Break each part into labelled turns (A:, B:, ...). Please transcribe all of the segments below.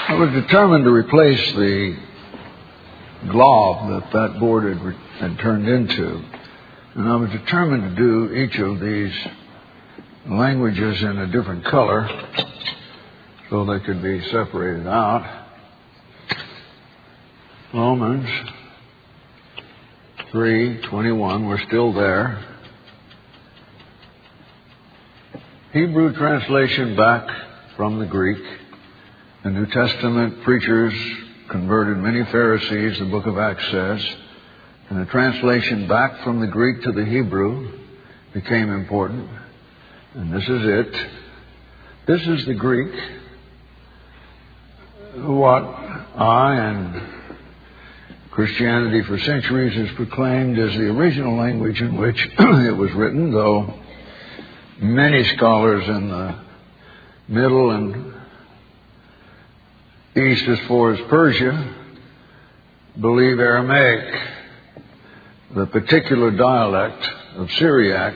A: I was determined to replace the glob that board had turned into. And I was determined to do each of these languages in a different color so they could be separated out. Romans 3:21, we're still there. Hebrew translation back from the Greek. The New Testament preachers converted many Pharisees, the book of Acts says. And the translation back from the Greek to the Hebrew became important. And this is it. This is the Greek. What I and Christianity for centuries has proclaimed as the original language in which it was written, though many scholars in the Middle and East as far as Persia believe Aramaic, the particular dialect of Syriac,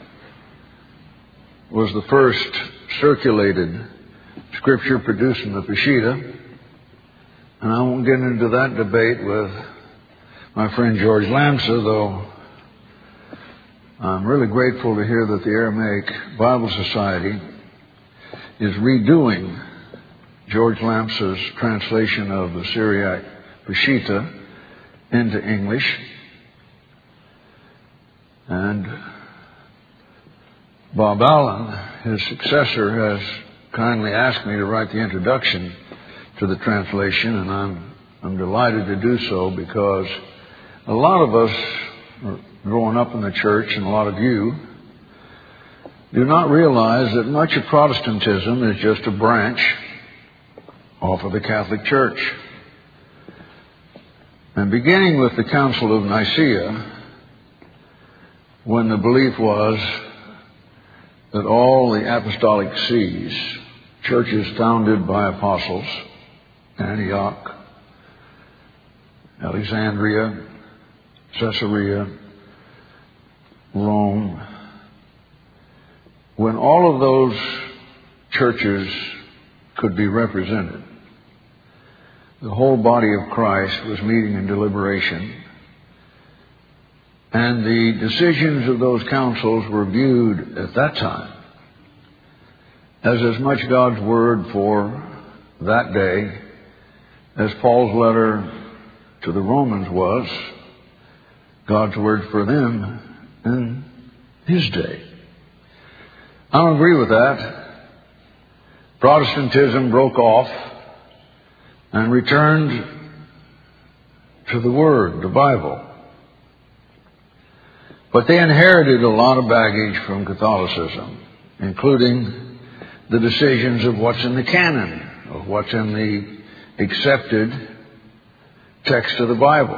A: was the first circulated scripture produced in the Peshitta. And I won't get into that debate with my friend George Lamsa, though I'm really grateful to hear that the Aramaic Bible Society is redoing George Lamsa's translation of the Syriac Peshitta into English. And Bob Allen, his successor, has kindly asked me to write the introduction to the translation, and I'm delighted to do so because a lot of us growing up in the church, and a lot of you, do not realize that much of Protestantism is just a branch off of the Catholic Church. And beginning with the Council of Nicaea, when the belief was that all the apostolic sees, churches founded by apostles, Antioch, Alexandria, Caesarea, Rome, when all of those churches could be represented, the whole body of Christ was meeting in deliberation, and the decisions of those councils were viewed at that time as much God's Word for that day as Paul's letter to the Romans was God's Word for them in his day. I don't agree with that. Protestantism broke off and returned to the Word, the Bible. But they inherited a lot of baggage from Catholicism, including the decisions of what's in the canon, of what's in the accepted text of the Bible.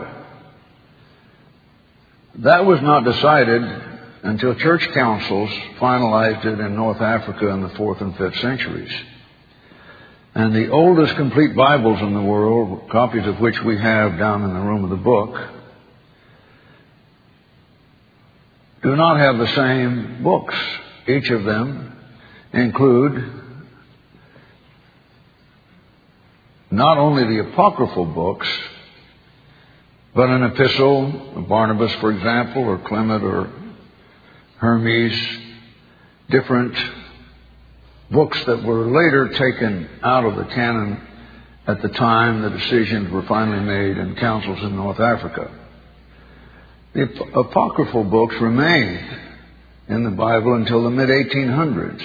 A: That was not decided until church councils finalized it in North Africa in the 4th and 5th centuries. And the oldest complete Bibles in the world, copies of which we have down in the room of the book, do not have the same books. Each of them include not only the apocryphal books, but an epistle of Barnabas, for example, or Clement or Hermes, different books that were later taken out of the canon at the time the decisions were finally made in councils in North Africa. The apocryphal books remained in the Bible until the mid-1800s,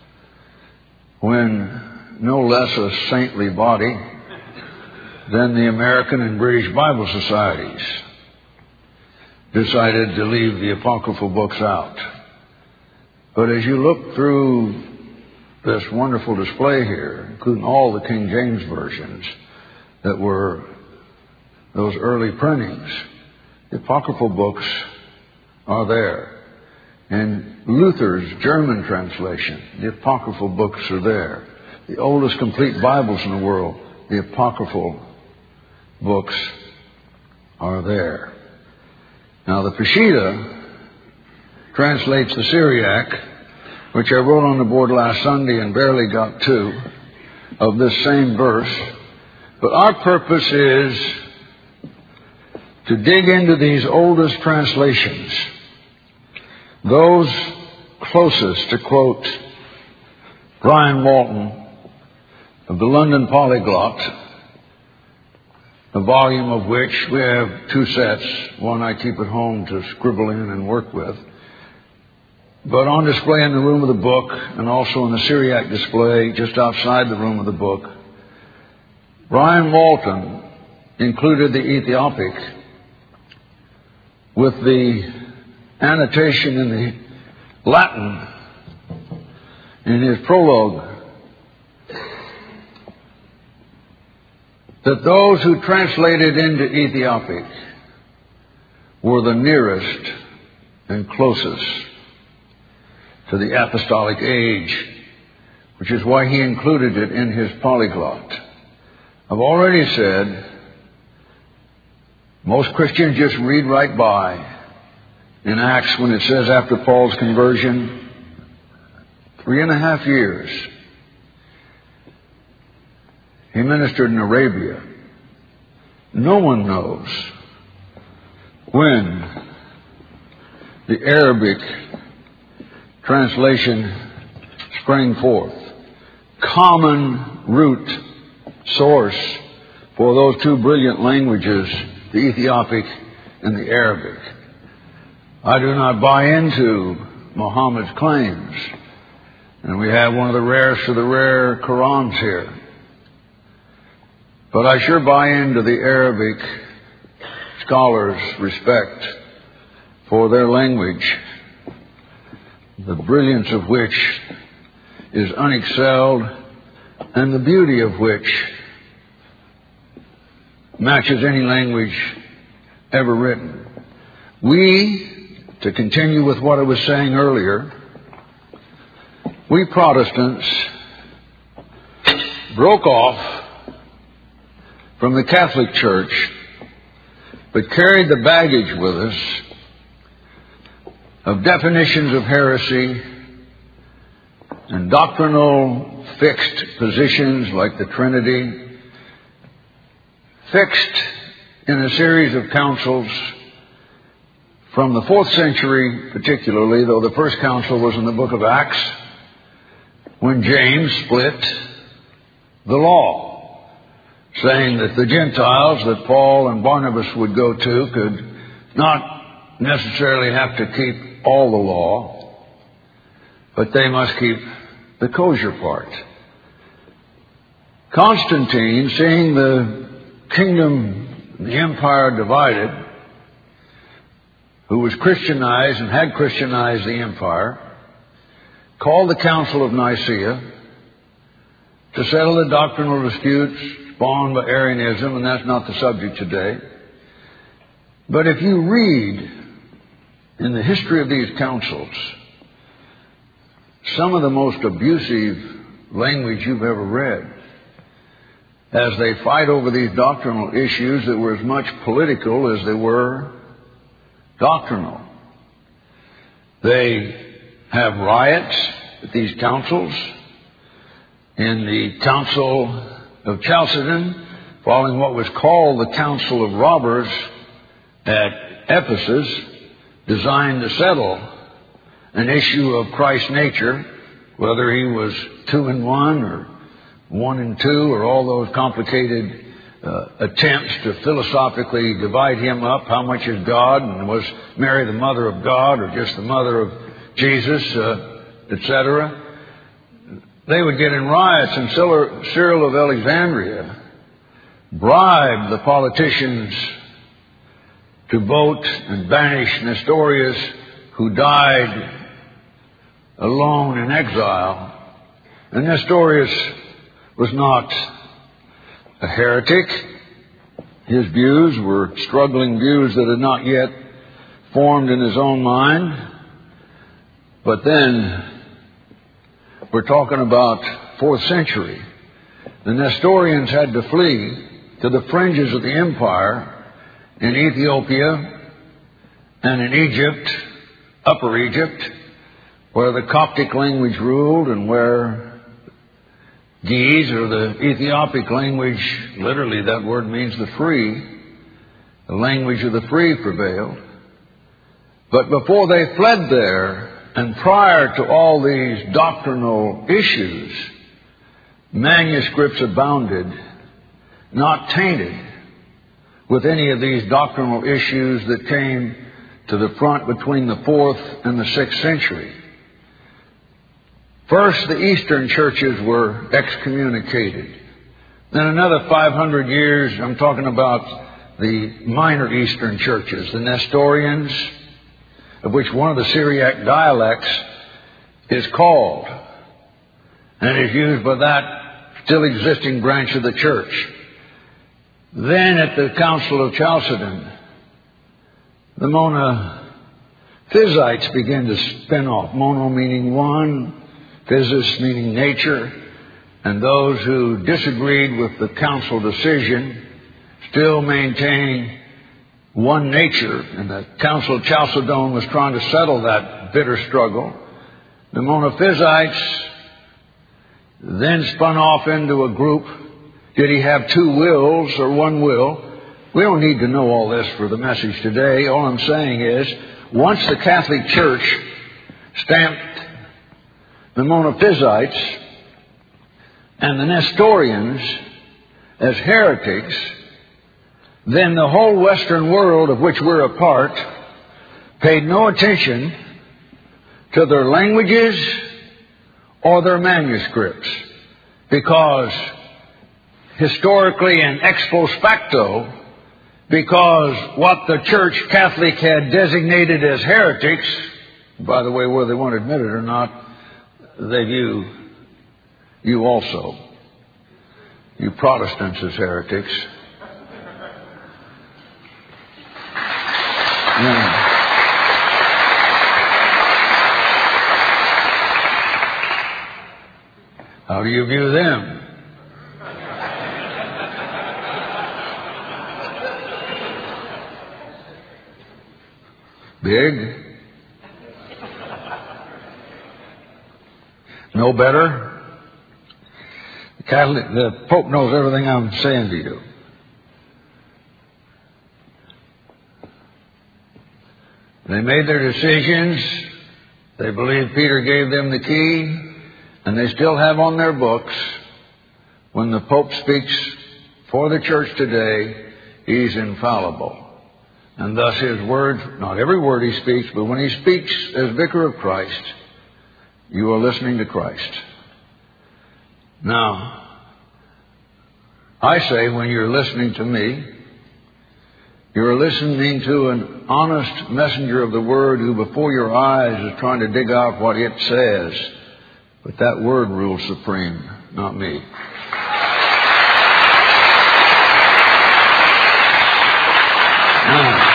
A: when no less a saintly body than the American and British Bible Societies decided to leave the apocryphal books out. But as you look through this wonderful display here, including all the King James versions that were those early printings, the apocryphal books are there. In Luther's German translation, the apocryphal books are there. The oldest complete Bibles in the world, the apocryphal books are there. Now, the Peshitta translates the Syriac, which I wrote on the board last Sunday and barely got to, of this same verse, But our purpose is to dig into these oldest translations, those closest, to quote Brian Walton of the London Polyglot, a volume of which we have 2 sets. One I keep at home to scribble in and work with, but on display in the room of the book and also in the Syriac display just outside the room of the book. Brian Walton included the Ethiopic with the annotation in the Latin in his prologue that those who translated into Ethiopic were the nearest and closest to the apostolic age, which is why he included it in his polyglot. I've already said most Christians just read right by in Acts when it says after Paul's conversion, 3.5 years he ministered in Arabia. No one knows when the Arabic translation sprang forth. Common root source for those 2 brilliant languages, the Ethiopic and the Arabic. I do not buy into Muhammad's claims, and we have one of the rarest of the rare Qurans here. But I sure buy into the Arabic scholars' respect for their language, the brilliance of which is unexcelled, and the beauty of which matches any language ever written. We, to continue with what I was saying earlier, we Protestants broke off from the Catholic Church, but carried the baggage with us of definitions of heresy and doctrinal fixed positions like the Trinity, fixed in a series of councils from the 4th century particularly, though the first council was in the book of Acts, when James split the law, saying that the Gentiles that Paul and Barnabas would go to could not necessarily have to keep all the law, but they must keep the kosher part. Constantine, seeing the kingdom, the empire divided, who was Christianized and had Christianized the empire, called the Council of Nicaea to settle the doctrinal disputes spawned by Arianism, and that's not the subject today. But if you read in the history of these councils some of the most abusive language you've ever read, as they fight over these doctrinal issues that were as much political as they were doctrinal. They have riots at these councils. In the Council of Chalcedon, following what was called the Council of Robbers at Ephesus, designed to settle an issue of Christ's nature, whether he was 2 in 1 or 1 in 2, or all those complicated attempts to philosophically divide him up. How much is God, and was Mary the mother of God, or just the mother of Jesus, etc. They would get in riots, and Cyril of Alexandria bribed the politicians to vote and banish Nestorius, who died alone in exile. And Nestorius was not a heretic. His views were struggling views that had not yet formed in his own mind. But then we're talking about 4th century. The Nestorians had to flee to the fringes of the empire in Ethiopia and in Egypt, Upper Egypt, where the Coptic language ruled and where Ge'ez, or the Ethiopic language, literally that word means the free. The language of the free prevailed. But before they fled there, and prior to all these doctrinal issues, manuscripts abounded, not tainted with any of these doctrinal issues that came to the front between the 4th and the 6th century. First, the Eastern churches were excommunicated. Then another 500 years, I'm talking about the minor Eastern churches, the Nestorians, of which one of the Syriac dialects is called, and is used by that still existing branch of the church. Then at the Council of Chalcedon, the Monophysites began to spin off. Mono meaning one, physis meaning nature, and those who disagreed with the council decision still maintained one nature, and the Council of Chalcedon was trying to settle that bitter struggle. The Monophysites then spun off into a group. Did he have two wills or one will? We don't need to know all this for the message today. All I'm saying is, once the Catholic Church stamped the Monophysites and the Nestorians as heretics, then the whole Western world of which we're a part paid no attention to their languages or their manuscripts, because historically and ex post facto, because what the Church Catholic had designated as heretics, by the way, whether they want to admit it or not, they view you also, you Protestants, as heretics. How do you view them? Big? No better? The Pope knows everything I'm saying to you. They made their decisions. They believe Peter gave them the key, and they still have on their books, when the Pope speaks for the church today, he's infallible. And thus his word, not every word he speaks, but when he speaks as Vicar of Christ, you are listening to Christ. Now, I say when you're listening to me, you're listening to an honest messenger of the Word who before your eyes is trying to dig out what it says. But that Word rules supreme, not me. Now,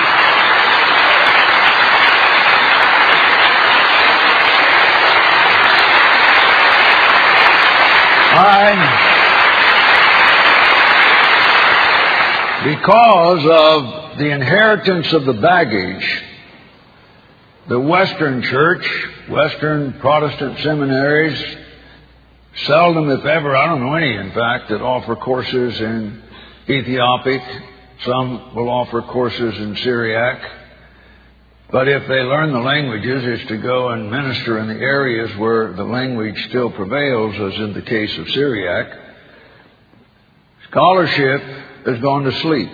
A: because of the inheritance of the baggage, the Western Church, Western Protestant seminaries, seldom, if ever, I don't know any, in fact, that offer courses in Ethiopic. Some will offer courses in Syriac. But if they learn the languages, it's to go and minister in the areas where the language still prevails, as in the case of Syriac. Scholarship has gone to sleep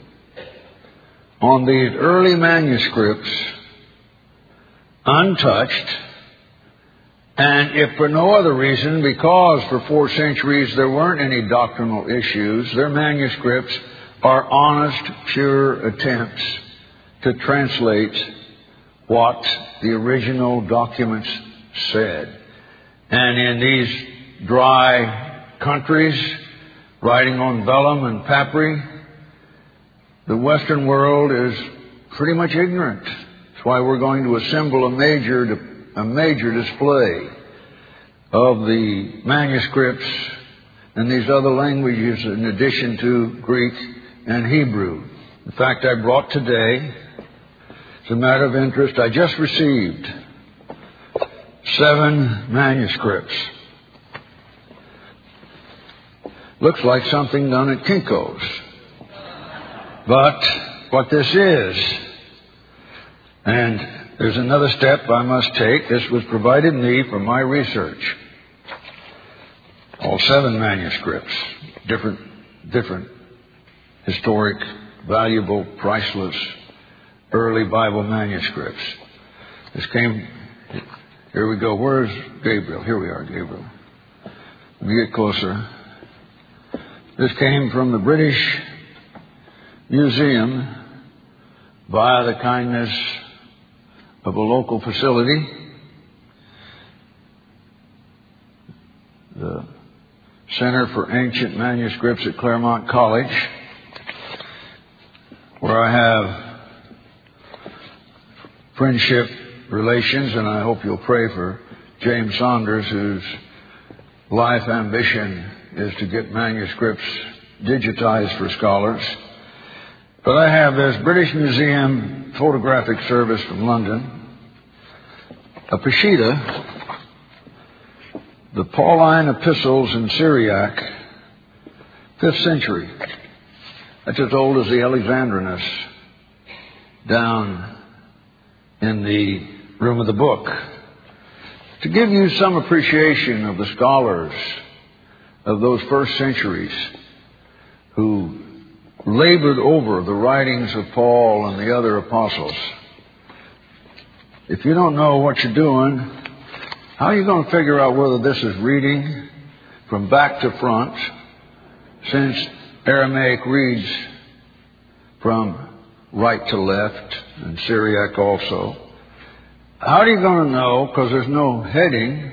A: on these early manuscripts, untouched, and if for no other reason, because for 4 centuries there weren't any doctrinal issues, their manuscripts are honest, pure attempts to translate what the original documents said. And in these dry countries, writing on vellum and papyri, the Western world is pretty much ignorant. That's why we're going to assemble a major display of the manuscripts in these other languages in addition to Greek and Hebrew. In fact, I brought today, as a matter of interest, I just received 7 manuscripts. Looks like something done at Kinko's. But what this is, and there's another step I must take. This was provided me from my research. All 7 manuscripts, different historic, valuable, priceless, early Bible manuscripts. This came, here we go. Where's Gabriel? Here we are, Gabriel. Let me get closer. This came from the British Museum via the kindness of a local facility, the Center for Ancient Manuscripts at Claremont College, where I have friendship relations, and I hope you'll pray for James Saunders, whose life ambition is to get manuscripts digitized for scholars. But I have this British Museum photographic service from London, a Peshitta, the Pauline epistles in Syriac, 5th century. That's as old as the Alexandrinus, down in the room of the book. To give you some appreciation of the scholars of those first centuries who labored over the writings of Paul and the other apostles. If you don't know what you're doing, how are you going to figure out whether this is reading from back to front, since Aramaic reads from right to left, and Syriac also? How are you going to know, because there's no heading,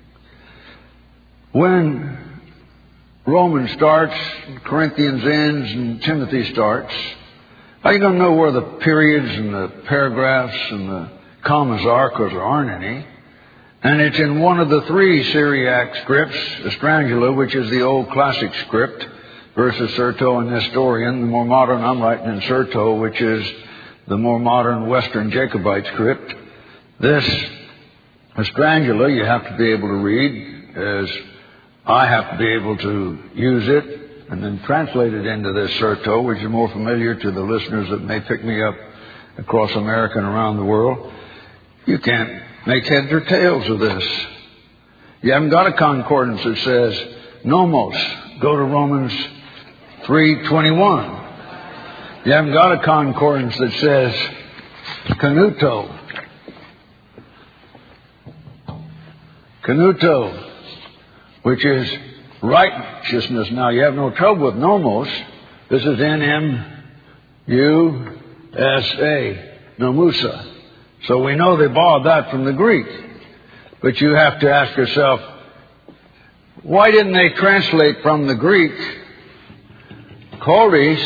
A: when Romans starts, Corinthians ends, and Timothy starts? How are you going to know where the periods and the paragraphs and the commas are, because there aren't any? And it's in one of the 3 Syriac scripts, Estrangula, which is the old classic script, versus Certo and Nestorian. The more modern, I'm writing in Certo, which is the more modern Western Jacobite script. This Estrangula you have to be able to read, as I have to be able to use it and then translate it into this Certo, which is more familiar to the listeners that may pick me up across America and around the world. You can't make heads or tails of this. You haven't got a concordance that says nomos. Go to Romans 3:21. You haven't got a concordance that says kanuto. Kanuto, which is righteousness. Now, you have no trouble with nomos. This is N-M-U-S-A, nomusa. So we know they borrowed that from the Greek. But you have to ask yourself, why didn't they translate from the Greek choris?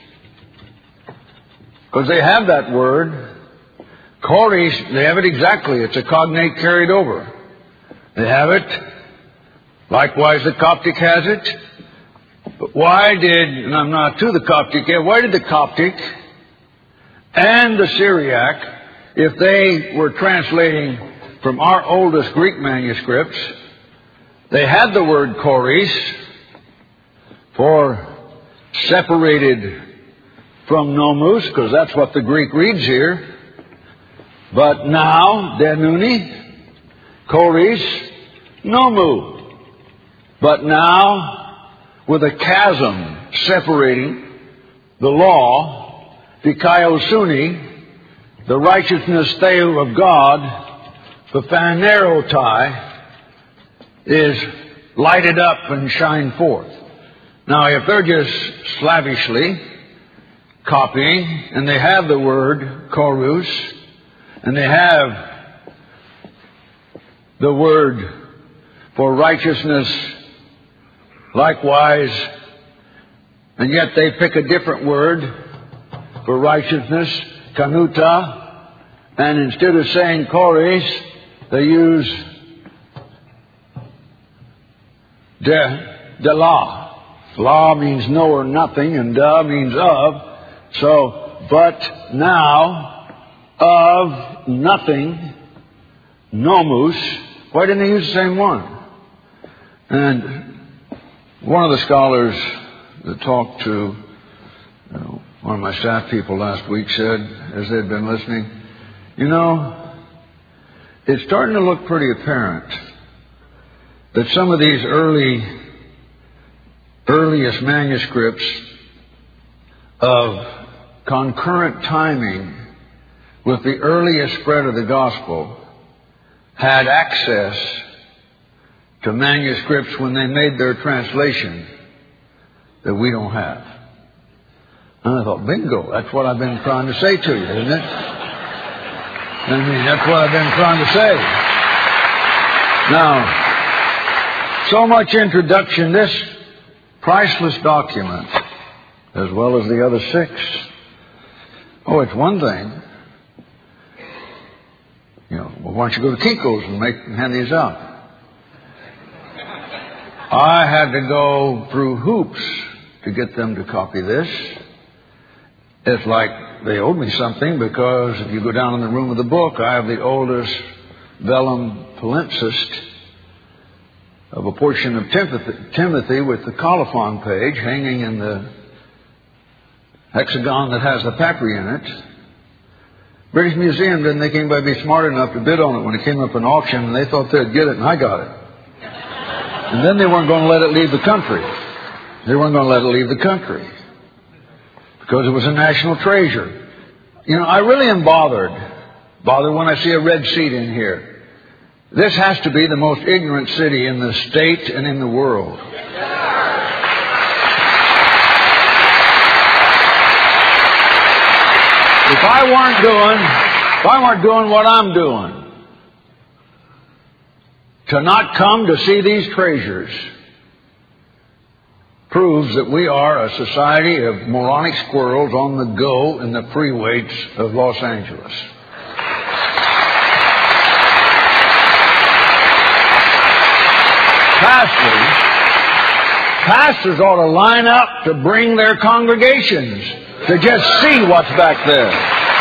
A: Because they have that word. Choris, they have it exactly. It's a cognate carried over. They have it. Likewise, the Coptic has it. But why did, and I'm not to the Coptic yet, why did the Coptic and the Syriac, if they were translating from our oldest Greek manuscripts, they had the word choris for separated from nomus, because that's what the Greek reads here. But now, denuni, choris, nomu. But now, with a chasm separating the law, dikaiosuni, the righteousness theou of God, the phanerotai, is lighted up and shine forth. Now, if they're just slavishly copying, and they have the word chorus, and they have the word for righteousness likewise, and yet they pick a different word for righteousness, kanuta, and instead of saying choris, they use de la. La means no or nothing, and da means of. So, but now, of nothing, nomus. Why didn't they use the same one? And One of the scholars that talked to one of my staff people last week said, as they'd been listening, it's starting to look pretty apparent that some of these earliest manuscripts of concurrent timing with the earliest spread of the gospel had access to manuscripts when they made their translation that we don't have. And I thought, bingo, that's what I've been trying to say to you, isn't it? That's what I've been trying to say. Now, so much introduction. This priceless document, as well as the other 6. Oh, it's one thing. Why don't you go to Kinko's and hand these out? I had to go through hoops to get them to copy this. It's like they owed me something, because if you go down in the room of the book, I have the oldest vellum palimpsest of a portion of Timothy with the colophon page hanging in the hexagon that has the papyri in it. British Museum didn't think anybody would be smart enough to bid on it when it came up in auction, and they thought they'd get it, and I got it. And then they weren't going to let it leave the country. Because it was a national treasure. I really am bothered when I see a red seat in here. This has to be the most ignorant city in the state and in the world. If I weren't doing what I'm doing, to not come to see these treasures proves that we are a society of moronic squirrels on the go in the freeways of Los Angeles. Pastors ought to line up to bring their congregations to just see what's back there.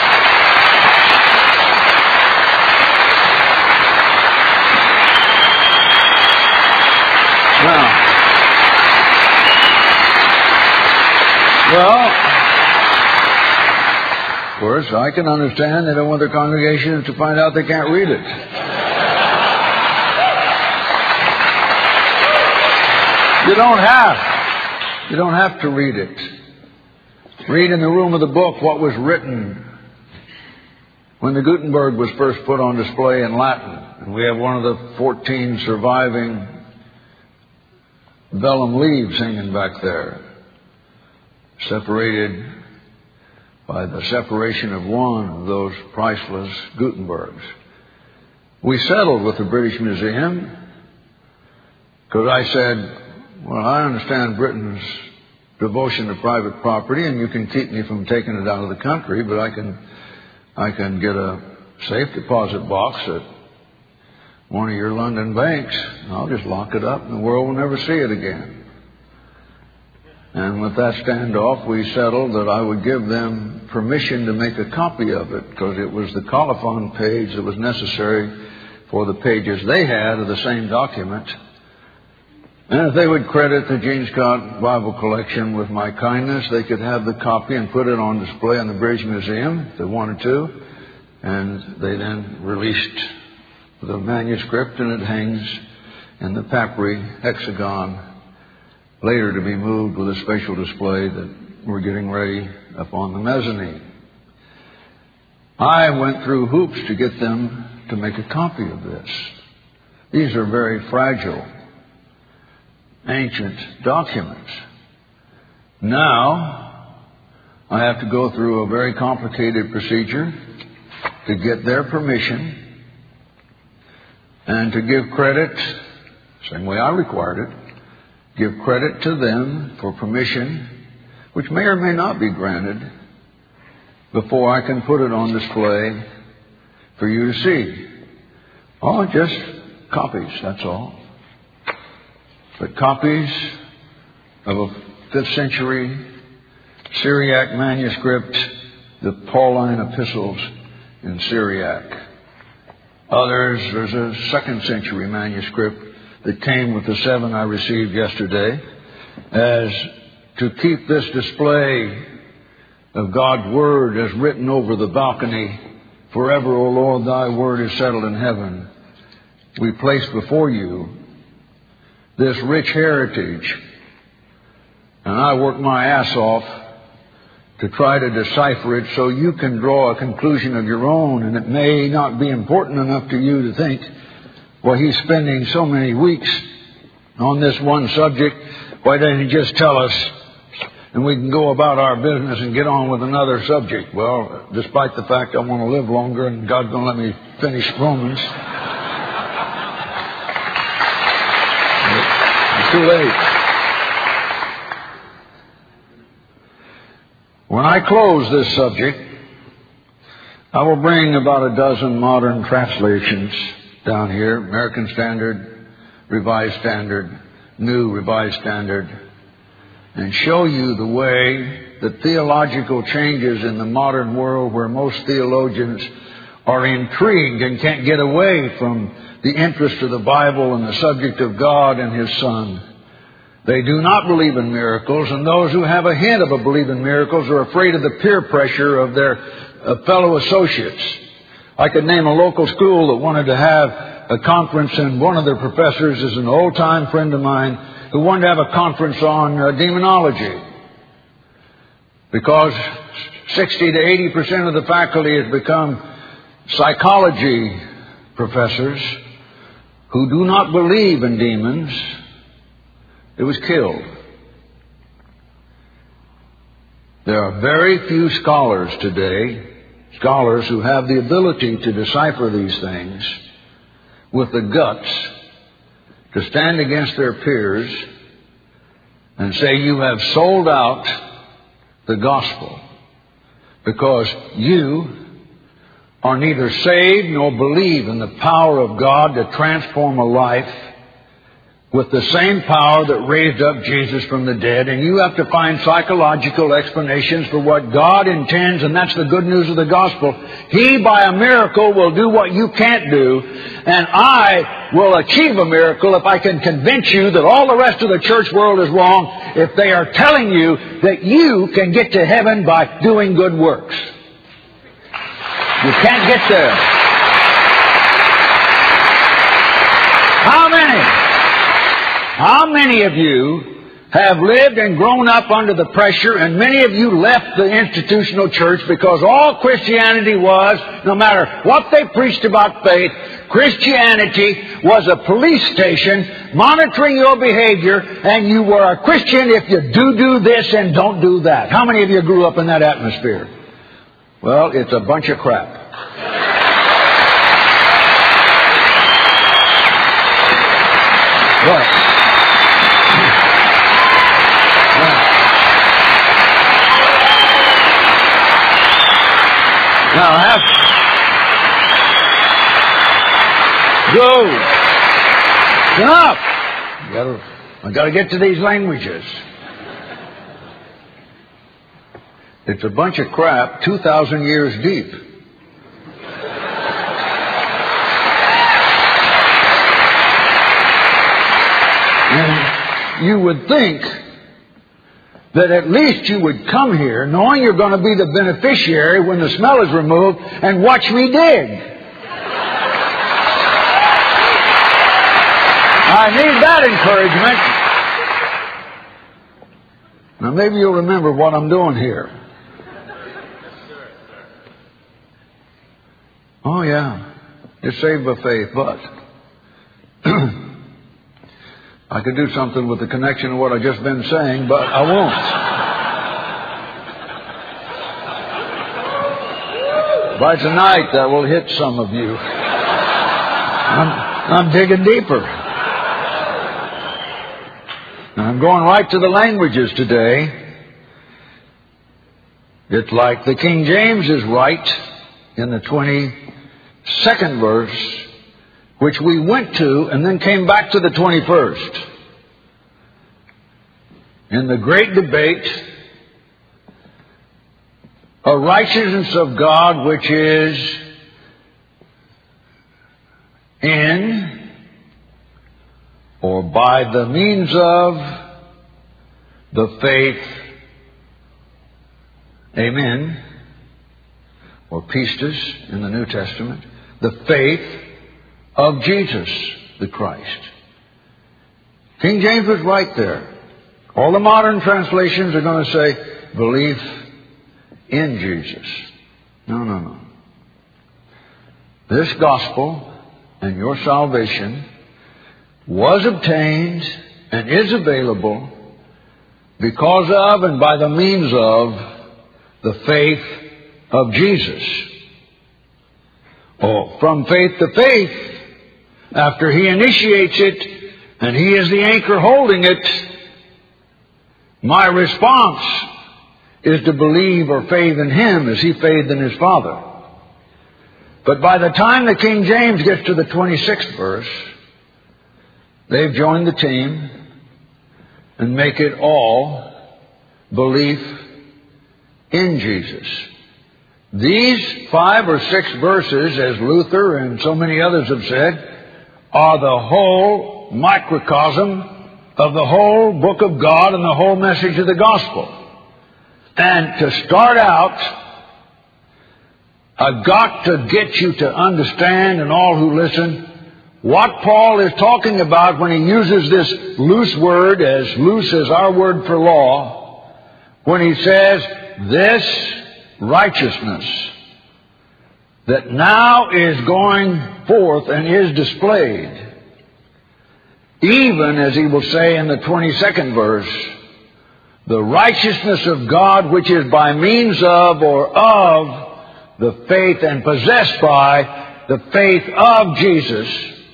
A: Now, of course, I can understand they don't want their congregations to find out they can't read it. You don't have to read it. Read in the room of the book what was written when the Gutenberg was first put on display in Latin. And we have one of the 14 surviving vellum leaves hanging back there, separated by the separation of one of those priceless Gutenbergs. We settled with the British Museum because I said, well, I understand Britain's devotion to private property, and you can keep me from taking it out of the country, but I can get a safe deposit box at one of your London banks, and I'll just lock it up, and the world will never see it again. And with that standoff, we settled that I would give them permission to make a copy of it, because it was the colophon page that was necessary for the pages they had of the same document. And if they would credit the Gene Scott Bible collection with my kindness, they could have the copy and put it on display in the British Museum if they wanted to. And they then released the manuscript, and it hangs in the papyri hexagon, later to be moved with a special display that we're getting ready up on the mezzanine. I went through hoops to get them to make a copy of this. These are very fragile, ancient documents. Now, I have to go through a very complicated procedure to get their permission and to give credit, same way I required it, give credit to them for permission, which may or may not be granted, before I can put it on display for you to see. Oh, just copies, that's all. But copies of a 5th century Syriac manuscript, the Pauline epistles in Syriac. Others, there's a 2nd century manuscript that came with the 7 I received yesterday. as to keep this display of God's Word as written over the balcony, "Forever, O Lord, thy word is settled in heaven." We place before you this rich heritage, and I work my ass off to try to decipher it so you can draw a conclusion of your own, and it may not be important enough to you to think, well, he's spending so many weeks on this one subject, why doesn't he just tell us and we can go about our business and get on with another subject? Well, despite the fact I want to live longer and God's going to let me finish Romans, it's too late. When I close this subject, I will bring about a dozen modern translations down here: American Standard, Revised Standard, New Revised Standard, and show you the way that theological changes in the modern world, where most theologians are intrigued and can't get away from the interest of the Bible and the subject of God and His Son. They do not believe in miracles, and those who have a hint of a belief in miracles are afraid of the peer pressure of their fellow associates. I could name a local school that wanted to have a conference, and one of their professors is an old-time friend of mine who wanted to have a conference on demonology, because 60 to 80% of the faculty has become psychology professors who do not believe in demons. It was killed. There are very few scholars today, scholars who have the ability to decipher these things with the guts to stand against their peers and say, you have sold out the gospel because you are neither saved nor believe in the power of God to transform a life with the same power that raised up Jesus from the dead. And you have to find psychological explanations for what God intends, and that's the good news of the gospel. He, by a miracle, will do what you can't do, and I will achieve a miracle if I can convince you that all the rest of the church world is wrong, if they are telling you that you can get to heaven by doing good works. You can't get there. How many of you have lived and grown up under the pressure, and many of you left the institutional church because all Christianity was, no matter what they preached about faith, Christianity was a police station monitoring your behavior, and you were a Christian if you do this and don't do that. How many of you grew up in that atmosphere? Well, it's a bunch of crap. What? Now, go. Stop. I've got to get to these languages. It's a bunch of crap 2,000 years deep. And you would think that at least you would come here knowing you're going to be the beneficiary when the smell is removed and watch me dig. I need that encouragement. Now maybe you'll remember what I'm doing here. Oh yeah, you're saved by faith, but I could do something with the connection of what I've just been saying, but I won't. By tonight, that will hit some of you. I'm digging deeper. I'm going right to the languages today. It's like the King James is right in the 22nd verse, which we went to and then came back to the 21st. In the great debate, a righteousness of God which is in or by the means of the faith, amen, or pistis in the New Testament, the faith of Jesus the Christ. King James was right there. All the modern translations are going to say belief in Jesus. No. This gospel and your salvation was obtained and is available because of and by the means of the faith of Jesus. Oh, from faith to faith, after He initiates it and He is the anchor holding it, my response is to believe or faith in Him as He faithed in His Father. But by the time the King James gets to the 26th verse, they've joined the team and make it all belief in Jesus. These 5 or 6 verses, as Luther and so many others have said, are the whole microcosm of the whole book of God and the whole message of the gospel. And to start out, I've got to get you to understand, and all who listen, what Paul is talking about when he uses this loose word, as loose as our word for law, when he says, this righteousness that now is going forth and is displayed, even, as he will say in the 22nd verse, the righteousness of God which is by means of or of the faith and possessed by the faith of Jesus.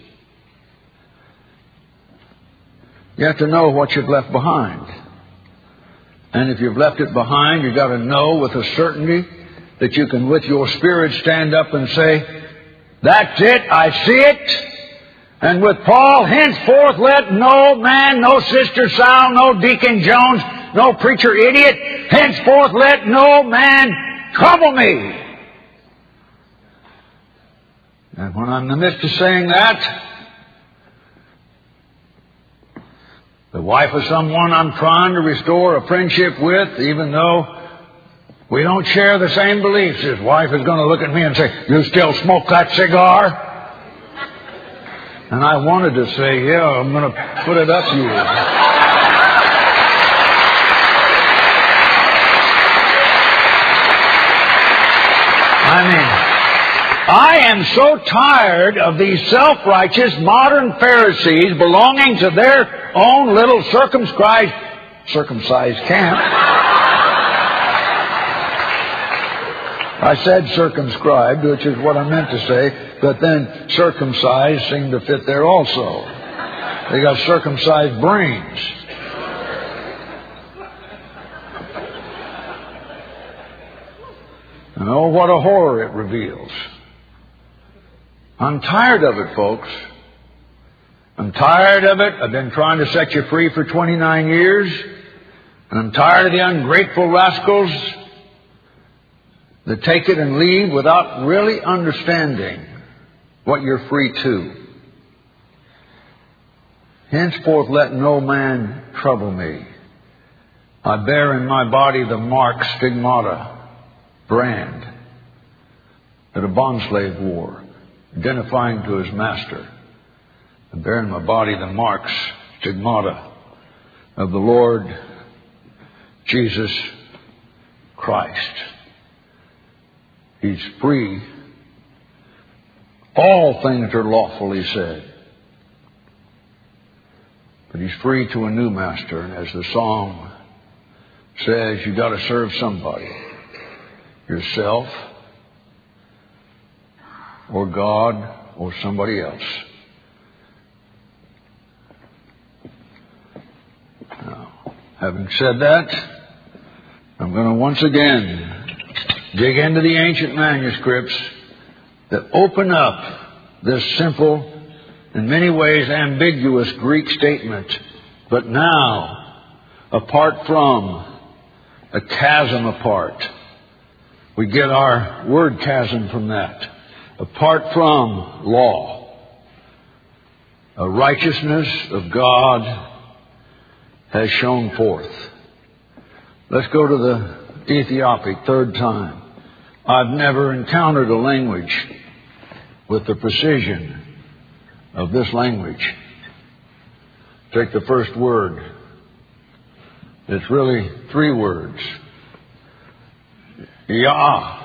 A: You have to know what you've left behind. And if you've left it behind, you've got to know with a certainty that you can with your spirit stand up and say, that's it, I see it. And with Paul, henceforth let no man, no Sister Sal, no Deacon Jones, no preacher idiot, henceforth let no man trouble me. And when I'm in the midst of saying that, the wife of someone I'm trying to restore a friendship with, even though we don't share the same beliefs, his wife is going to look at me and say, you still smoke that cigar? And I wanted to say, yeah, I'm going to put it up you. I am so tired of these self-righteous modern Pharisees belonging to their own little circumcised camp. I said circumscribed, which is what I meant to say, but then circumcised seemed to fit there also. They got circumcised brains. And oh, what a horror it reveals. I'm tired of it, folks. I'm tired of it. I've been trying to set you free for 29 years. And I'm tired of the ungrateful rascals that take it and leave without really understanding what you're free to. Henceforth let no man trouble me. I bear in my body the mark, stigmata, brand, that a bondslave wore, identifying to his master. I bear in my body the marks, stigmata, of the Lord Jesus Christ. He's free. All things are lawful, he said. But he's free to a new master. And as the song says, you've got to serve somebody. Yourself, or God, or somebody else. Now, having said that, I'm going to once again dig into the ancient manuscripts that open up this simple, in many ways ambiguous Greek statement. But now, apart from, a chasm apart. We get our word chasm from that. Apart from law, a righteousness of God has shone forth. Let's go to the Ethiopic, third time. I've never encountered a language with the precision of this language. Take the first word. It's really three words. Ya'ah.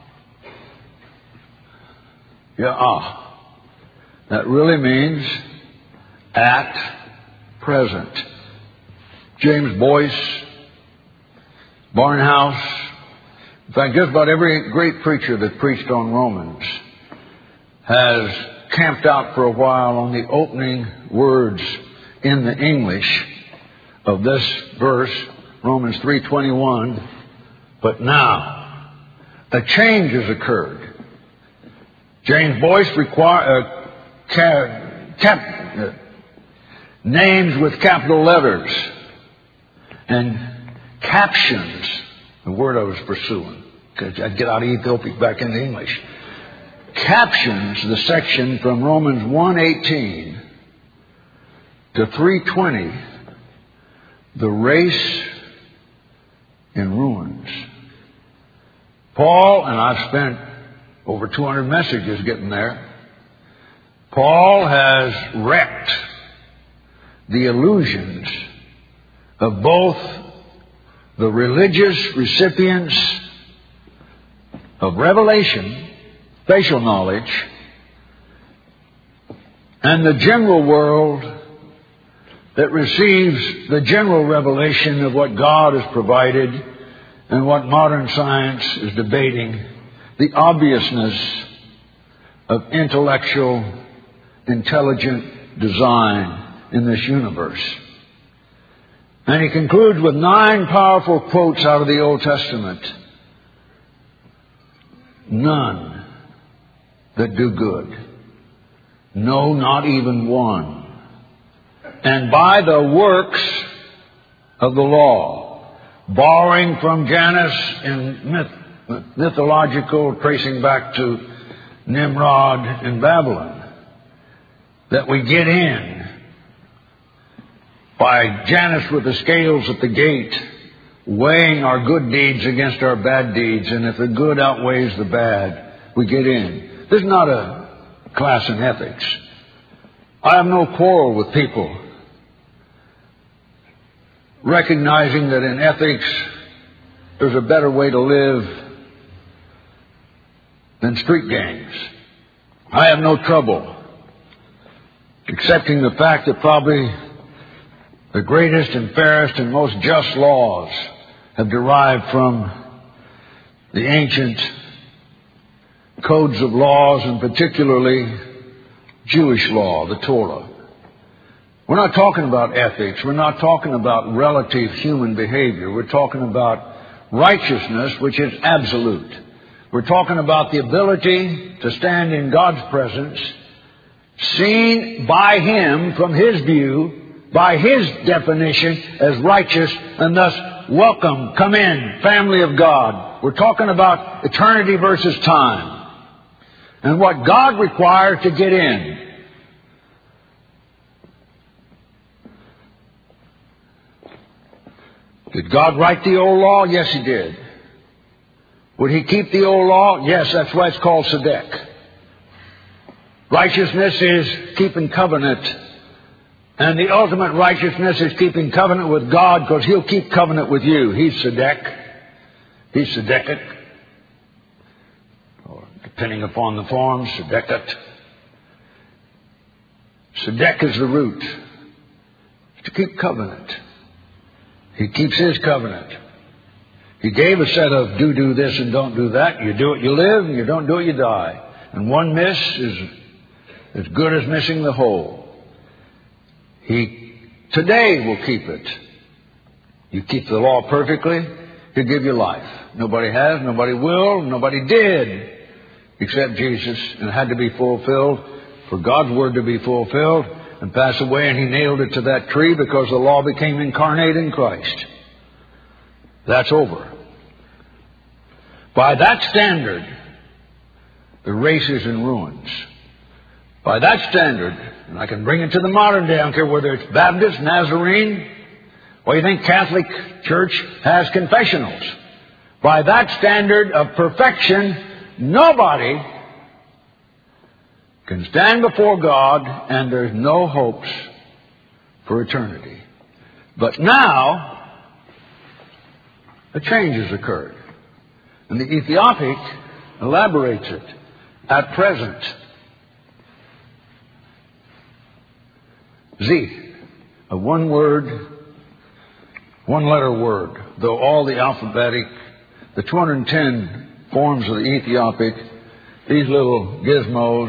A: Ya'ah. That really means at present. James Boyce, Barnhouse, in fact, just about every great preacher that preached on Romans has camped out for a while on the opening words in the English of this verse, Romans 3:21. But now, a change has occurred. James Boyce kept names with capital letters and captions, the word I was pursuing, because I'd get out of Ethiopic back into English. Captions the section from Romans 1:18 to 3:20, the race in ruins. Paul, and I've spent over 200 messages getting there, Paul has wrecked the illusions of both the religious recipients of revelation, facial knowledge, and the general world that receives the general revelation of what God has provided and what modern science is debating, the obviousness of intellectual, intelligent design in this universe. And he concludes with 9 powerful quotes out of the Old Testament. None that do good. No, not even one. And by the works of the law, borrowing from Janus in mythological, tracing back to Nimrod in Babylon, that we get in by Janus with the scales at the gate, weighing our good deeds against our bad deeds, and if the good outweighs the bad, we get in. This is not a class in ethics. I have no quarrel with people recognizing that in ethics there's a better way to live than street gangs. I have no trouble accepting the fact that probably the greatest and fairest and most just laws have derived from the ancient codes of laws, and particularly Jewish law, the Torah. We're not talking about ethics. We're not talking about relative human behavior. We're talking about righteousness, which is absolute. We're talking about the ability to stand in God's presence, seen by Him from His view, by His definition as righteous, and thus welcome, come in, family of God. We're talking about eternity versus time, and what God required to get in. Did God write the old law? Yes, He did. Would He keep the old law? Yes, that's why it's called Tzedek. Righteousness is keeping covenant. And the ultimate righteousness is keeping covenant with God, because He'll keep covenant with you. He's Tzedek. He's Tzedekah. Or depending upon the form, Tzedekah. Tzedek is the root. To keep covenant. He keeps His covenant. He gave a set of do this and don't do that. You do it, you live, and you don't do it, you die. And one miss is as good as missing the whole. He today will keep it. You keep the law perfectly, He'll give you life. Nobody has, nobody will, nobody did, except Jesus, and it had to be fulfilled for God's word to be fulfilled and pass away, and He nailed it to that tree because the law became incarnate in Christ. That's over. By that standard, the race is in ruins. By that standard, and I can bring it to the modern day, I don't care whether it's Baptist, Nazarene, Well, you think Catholic Church has confessionals? By that standard of perfection, nobody can stand before God, and there's no hopes for eternity. But now, a change has occurred. And the Ethiopic elaborates it. At present, Z, a one-word, one-letter word, though all the alphabetic, the 210 forms of the Ethiopic, these little gizmos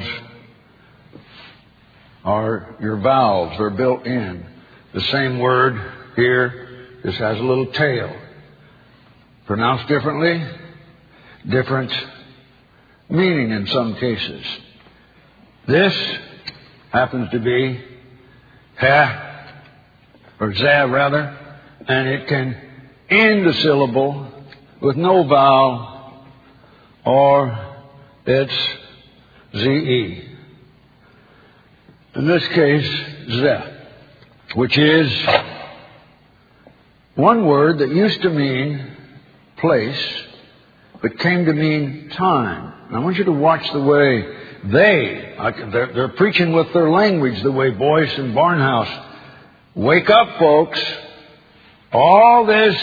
A: are your vowels. They're built in. The same word here just has a little tail. Pronounced differently, different meaning in some cases. This happens to be ha, or za rather, and it can end the syllable with no vowel, or it's ze. In this case, ze, which is one word that used to mean place, but came to mean time. And I want you to watch the way they're preaching with their language, the way Boyce and Barnhouse. Wake up, folks. All this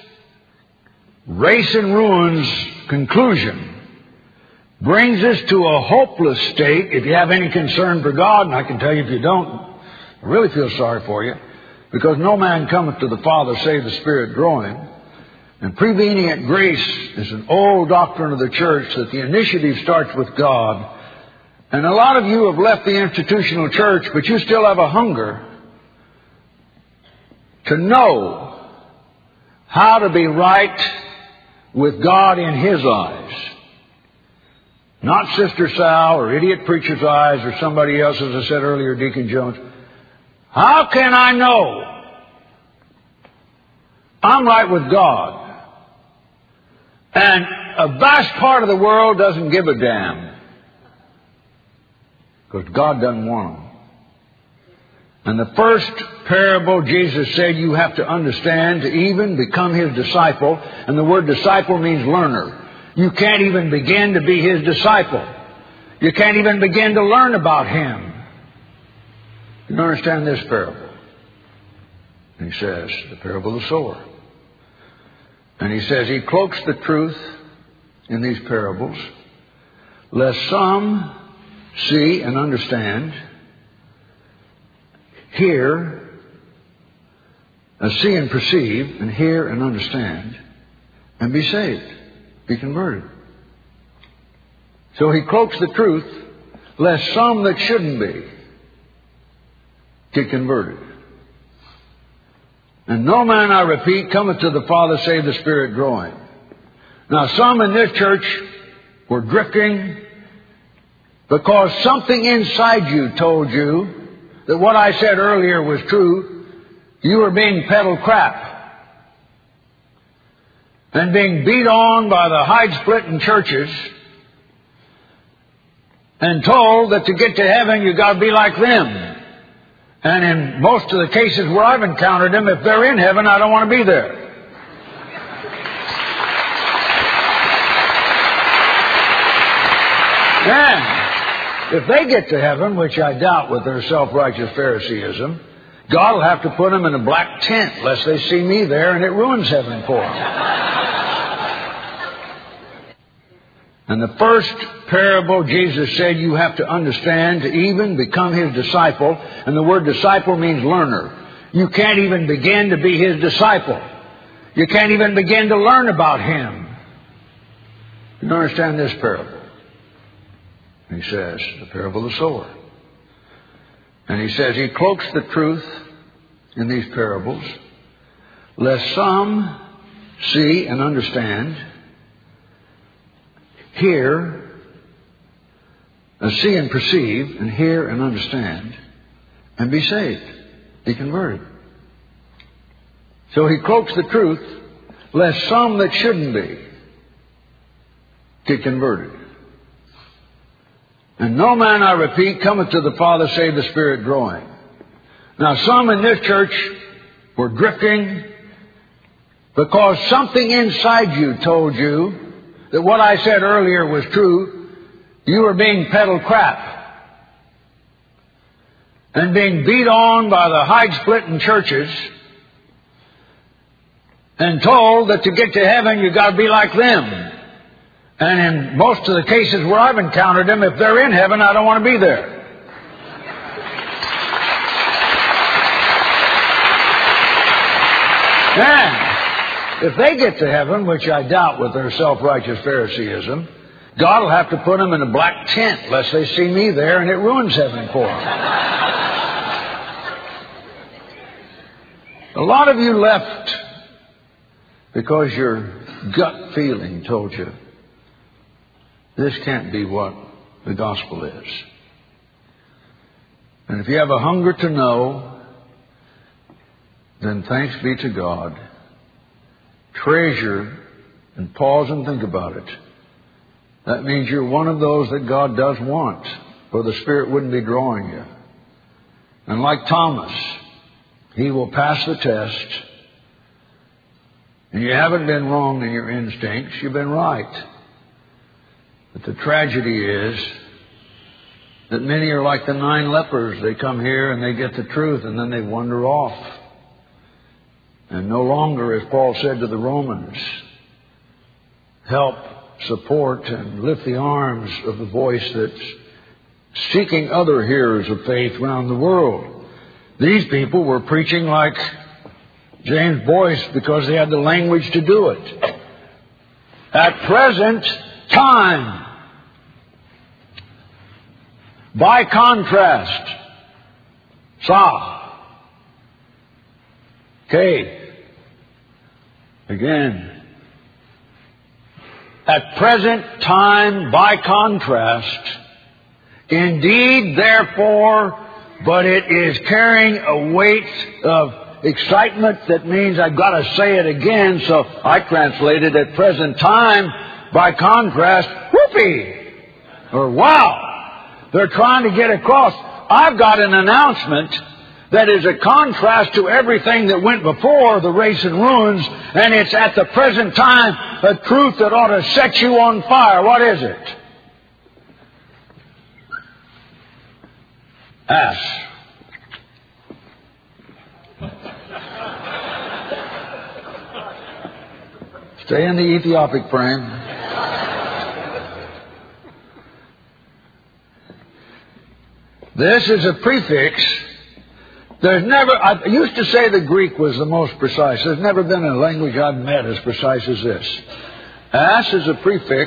A: race and ruins conclusion brings us to a hopeless state. If you have any concern for God, and I can tell you if you don't, I really feel sorry for you, because no man cometh to the Father save the Spirit growing. And prevenient grace is an old doctrine of the church that the initiative starts with God. And a lot of you have left the institutional church, but you still have a hunger to know how to be right with God in His eyes. Not Sister Sal or idiot preacher's eyes or somebody else, as I said earlier, Deacon Jones. How can I know I'm right with God? And a vast part of the world doesn't give a damn, because God doesn't want them. And the first parable Jesus said you have to understand to even become His disciple. And the word disciple means learner. You can't even begin to be His disciple. You can't even begin to learn about Him. You don't understand this parable. And He says, the parable of the sower. And He says He cloaks the truth in these parables, lest some see and understand, hear, see and perceive, and hear and understand, and be saved, be converted. So He cloaks the truth, lest some that shouldn't be get converted. And no man, I repeat, cometh to the Father save the Spirit growing. Now, some in this church were drifting because something inside you told you that what I said earlier was true. You were being peddled crap and being beat on by the hide-splitting churches and told that to get to heaven you got to be like them. And in most of the cases where I've encountered them, if they're in heaven, I don't want to be there. And if they get to heaven, which I doubt with their self-righteous Phariseeism, God will have to put them in a black tent lest they see me there and it ruins heaven for them. And the first parable Jesus said you have to understand to even become His disciple. And the word disciple means learner. You can't even begin to be His disciple. You can't even begin to learn about Him. You don't understand this parable. He says, the parable of the sower. And He says He cloaks the truth in these parables, lest some see and understand, hear, see and perceive, and hear and understand, and be saved, be converted. So He cloaks the truth, lest some that shouldn't be get converted. And no man, I repeat, cometh to the Father save the Spirit growing. Now, some in this church were drifting because something inside you told you that what I said earlier was true. You were being peddled crap and being beat on by the hide-splitting churches and told that to get to heaven you've got to be like them. And in most of the cases where I've encountered them, if they're in heaven, I don't want to be there. And if they get to heaven, which I doubt with their self-righteous Phariseeism, God will have to put them in a black tent lest they see me there and it ruins heaven for them. A lot of you left because your gut feeling told you this can't be what the gospel is. And if you have a hunger to know, then thanks be to God. Treasure and pause and think about it. That means you're one of those that God does want, or the Spirit wouldn't be drawing you. And like Thomas, he will pass the test. And you haven't been wrong in your instincts, you've been right. But the tragedy is that many are like the 9 lepers. They come here and they get the truth and then they wander off. And no longer, as Paul said to the Romans, help, support, and lift the arms of the voice that's seeking other hearers of faith around the world. These people were preaching like James Boyce because they had the language to do it. At present time, by contrast, Sa. Okay. Again. At present time, by contrast, indeed, therefore, but it is carrying a weight of excitement that means I've got to say it again, so I translated at present time, by contrast, whoopee! Or wow! They're trying to get across. I've got an announcement that is a contrast to everything that went before, the race and ruins, and it's at the present time a truth that ought to set you on fire. What is it? Ask. Stay in the Ethiopic frame. This is a prefix. I used to say the Greek was the most precise. There's never been a language I've met as precise as this. As is a prefix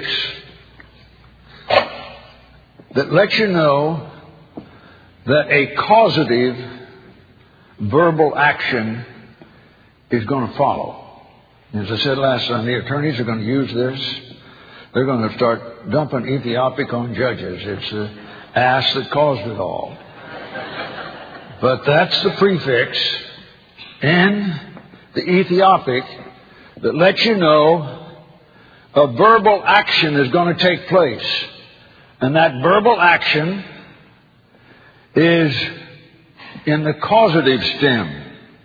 A: that lets you know that a causative verbal action is going to follow. As I said last Sunday, attorneys are going to use this. They're going to start dumping Ethiopic on judges. It's the ass that caused it all. But that's the prefix in the Ethiopic that lets you know a verbal action is going to take place. And that verbal action is in the causative stem.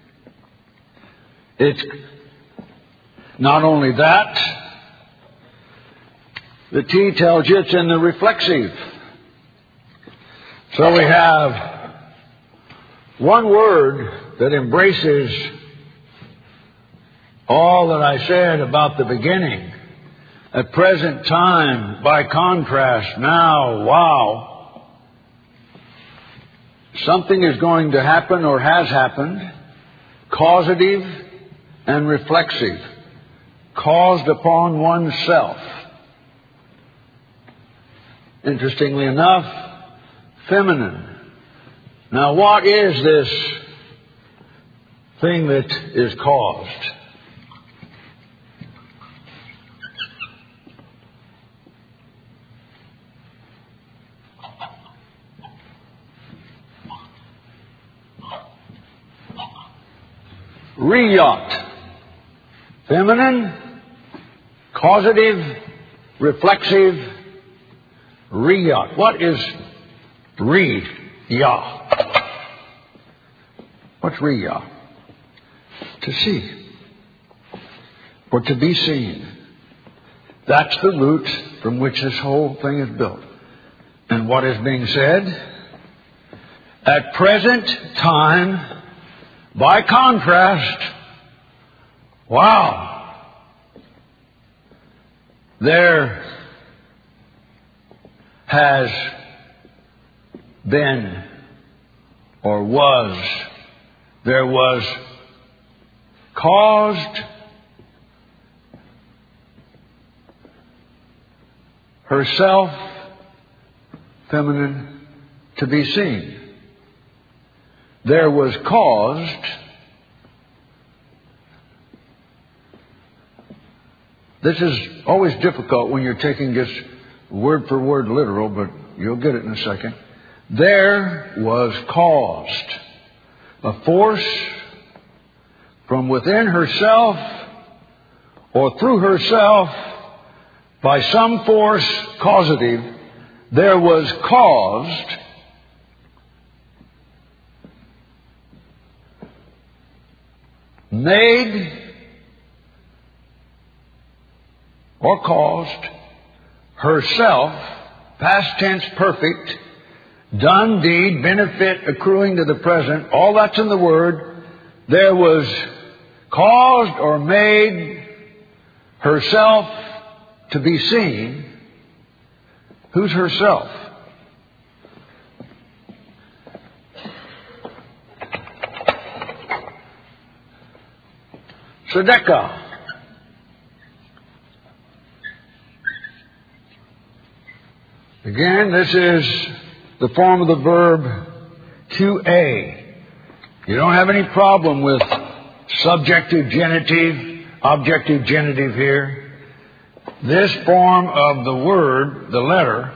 A: It's not only that, the T tells you it's in the reflexive. So we have one word that embraces all that I said about the beginning. At present time, by contrast, now, wow. Something is going to happen or has happened, causative and reflexive, caused upon oneself. Interestingly enough, feminine. Now, what is this thing that is caused? Riyat. Feminine, causative, reflexive, riyat. What is riyah? What's riyah? To see. Or to be seen. That's the root from which this whole thing is built. And what is being said? At present time, by contrast, wow, there has been or was, there was caused herself, feminine, to be seen. There was caused, this is always difficult when you're taking this word for word literal, but you'll get it in a second. There was caused a force from within herself or through herself by some force causative. There was caused made or caused herself, past tense perfect, done deed, benefit accruing to the present, all that's in the Word. There was caused or made herself to be seen. Who's herself? Tzedekah. Again, this is the form of the verb QA. You don't have any problem with subjective genitive, objective genitive here. This form of the word, the letter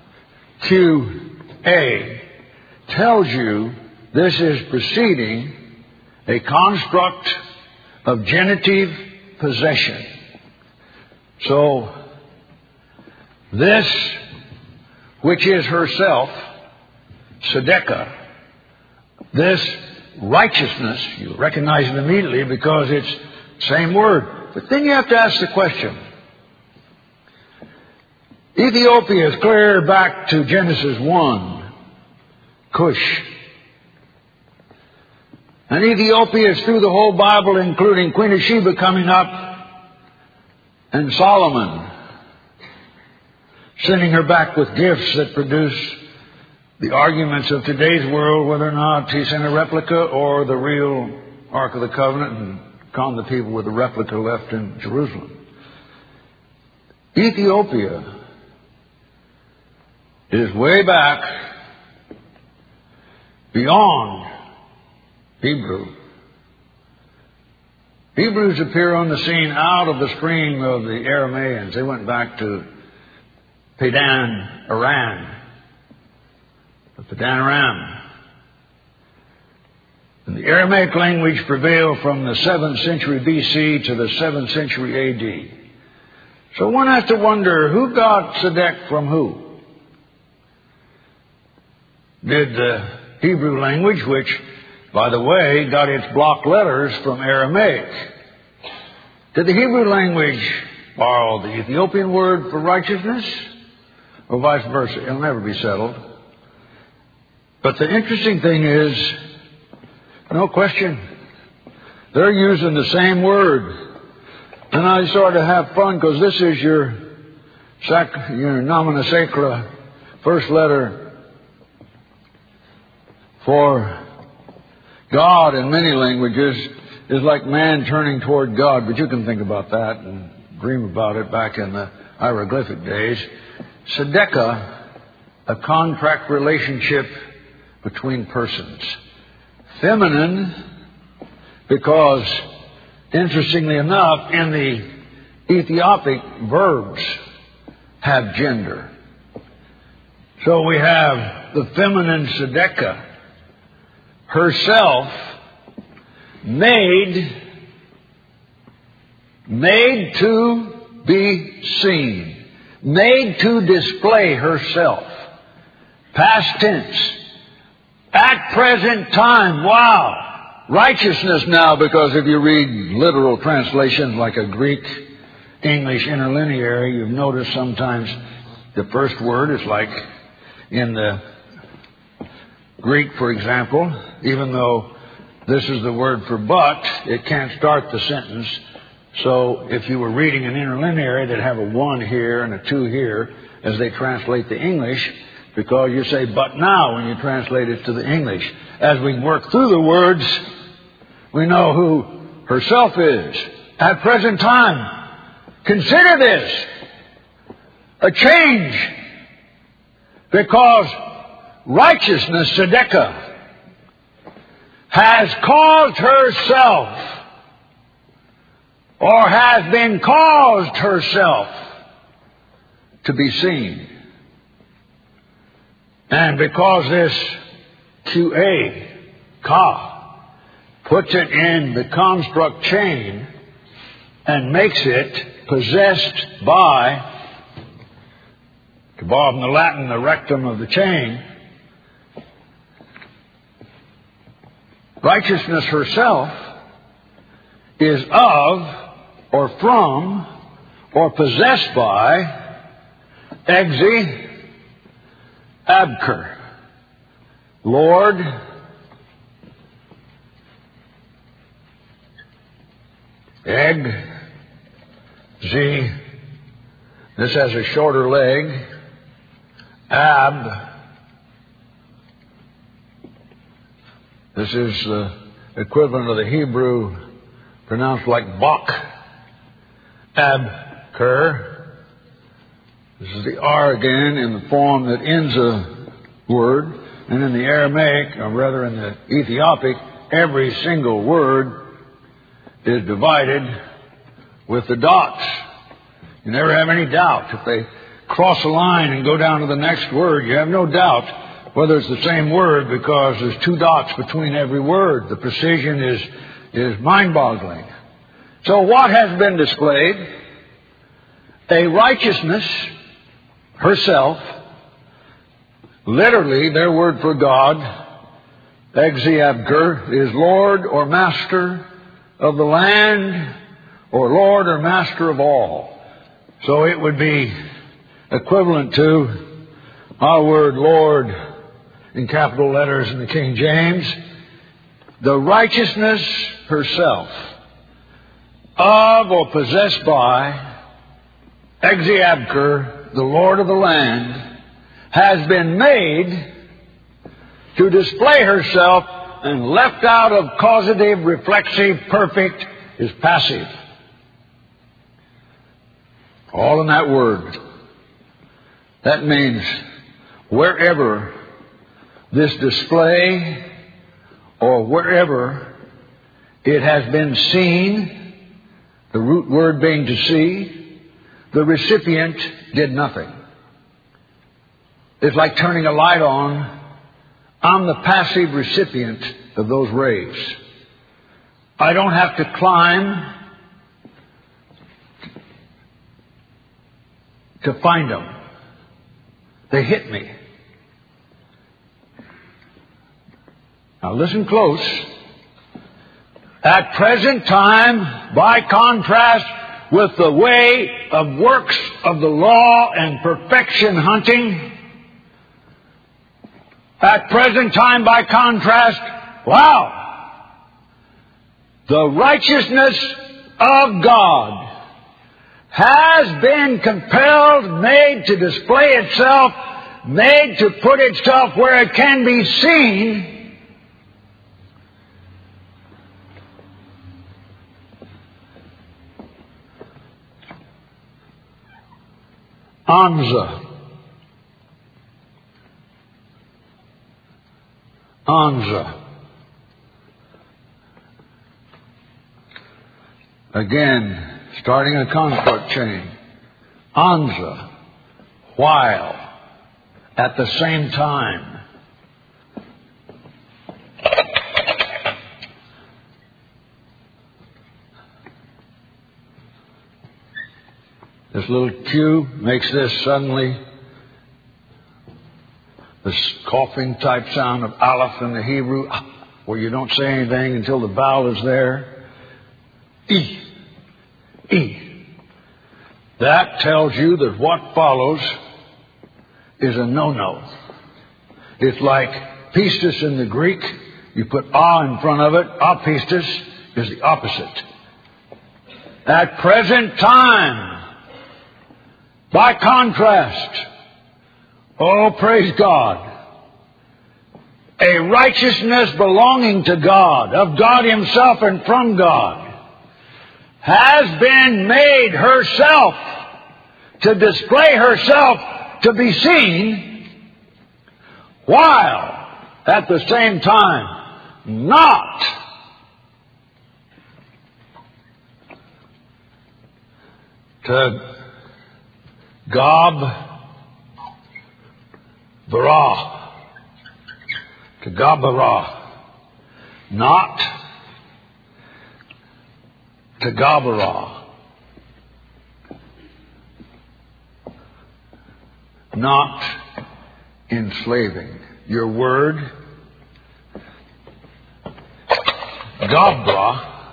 A: QA, tells you this is preceding a construct of genitive possession. So, this, which is herself, Tzedekah, this righteousness, you recognize it immediately because it's the same word. But then you have to ask the question. Ethiopia is clear back to Genesis 1, Cush. And Ethiopia is through the whole Bible, including Queen of Sheba coming up, and Solomon sending her back with gifts that produce the arguments of today's world, whether or not he sent a replica or the real Ark of the Covenant, and calmed the people with the replica left in Jerusalem. Ethiopia is way back beyond Hebrew. Hebrews appear on the scene out of the stream of the Aramaeans. They went back to Padan Aram. Padan Aram. And the Aramaic language prevailed from the 7th century BC to the 7th century AD. So one has to wonder, who got Tzedek from who? Did the Hebrew language, which, by the way, got its block letters from Aramaic. Did the Hebrew language borrow the Ethiopian word for righteousness? Or vice versa? It'll never be settled. But the interesting thing is, no question, they're using the same word. And I sort of have fun because this is your nomina sacra, first letter for God in many languages is like man turning toward God. But you can think about that and dream about it back in the hieroglyphic days. Tzedekah, a contract relationship between persons. Feminine, because, interestingly enough, in the Ethiopic, verbs have gender. So we have the feminine Tzedekah, herself made to be seen, made to display herself. Past tense. At present time, wow. righteousness now, because if you read literal translations like a Greek English interlineary, you've noticed sometimes the first word is like in the Greek, for example, even though this is the word for but, it can't start the sentence. So if you were reading an interlineary, they'd have a 1 here and a 2 here as they translate the English, because you say but now when you translate it to the English. As we work through the words, we know who herself is. At present time, consider this a change, because righteousness, tzedekah, has caused herself, or has been caused herself, to be seen. And because this QA, ka, puts it in the construct chain and makes it possessed by, kabod in the Latin, the rectum of the chain, righteousness herself is of, or from, or possessed by, Egzi Abker, Lord, Eg, Z, this has a shorter leg, Ab, this is the equivalent of the Hebrew pronounced like Bach, Abker. This is the R again in the form that ends a word. And in the Aramaic, or rather in the Ethiopic, every single word is divided with the dots. You never have any doubt. If they cross a line and go down to the next word, you have no doubt whether it's the same word, because there's 2 dots between every word. The precision is mind-boggling. So what has been displayed? A righteousness herself, literally their word for God, Egziabger, is Lord or Master of the land, or Lord or Master of all. So it would be equivalent to our word Lord in capital letters in the King James, the righteousness herself of or possessed by Egziabker, the Lord of the land, has been made to display herself, and left out of causative, reflexive, perfect is passive. All in that word. That means wherever this display, or wherever it has been seen, the root word being to see, the recipient did nothing. It's like turning a light on. I'm the passive recipient of those rays. I don't have to climb to find them. They hit me. Now listen close. At present time, by contrast with the way of works of the law and perfection hunting, at present time, by contrast, wow! The righteousness of God has been compelled, made to display itself, made to put itself where it can be seen. Anza. Again, starting a construct chain. Anza, while, at the same time. This little Q makes this suddenly this coughing type sound of aleph in the Hebrew. where you don't say anything until the vowel is there. E. E. That tells you that what follows is a no-no. It's like pistis in the Greek. You put a in front of it. Apistis is the opposite. At present time, by contrast, oh, praise God, a righteousness belonging to God, of God Himself and from God, has been made herself to display herself to be seen, while at the same time not to Gabara, not to Gabara, not enslaving. Your word, Gabra,